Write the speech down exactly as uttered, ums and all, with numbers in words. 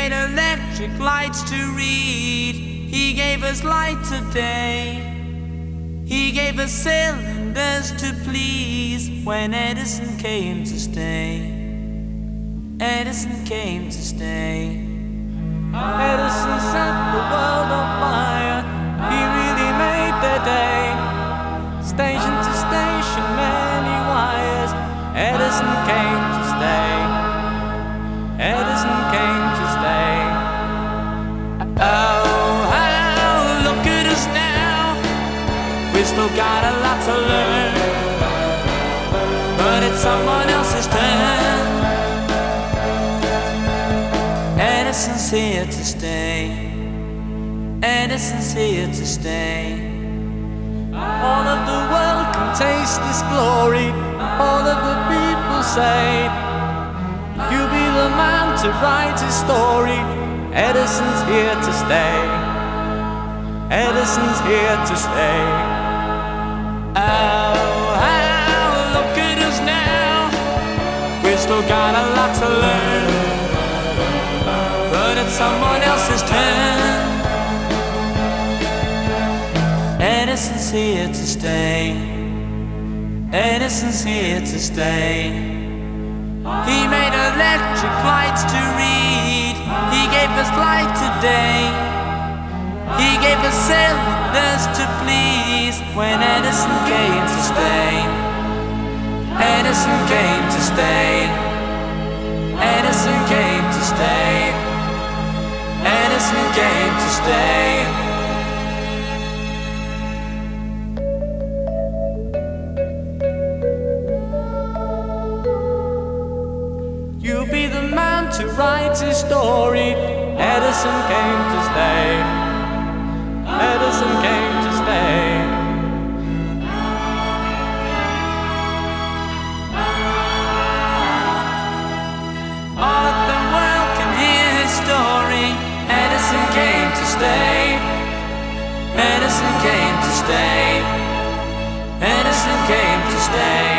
made electric lights to read. He gave us light of day. He gave us cylinders to please. When Edison came to stay, Edison came to stay. Edison set the world on fire. He really made the day. Station to station, many wires. Edison came to stay. Edison came to stay. Oh, how, look at us now. We've still got a lot to learn, but it's someone else's turn. Edison's here to stay. Edison's here to stay. All of the world can taste this glory. All of the people say, you be the man to write his story. Edison's here to stay. Edison's here to stay. Oh, how, look at us now. We've still got a lot to learn, but it's someone else's turn. Edison's here to stay. Edison's here to stay. He made electric lights to read. He gave us light today. He gave us cylinders to please. When Edison came to stay, Edison came to stay. Edison came to stay. Edison came to stay. You be the man to write his story. Edison came to stay. Edison came to stay. All of the world can hear his story. Edison came to stay. Edison came to stay. Edison came to stay.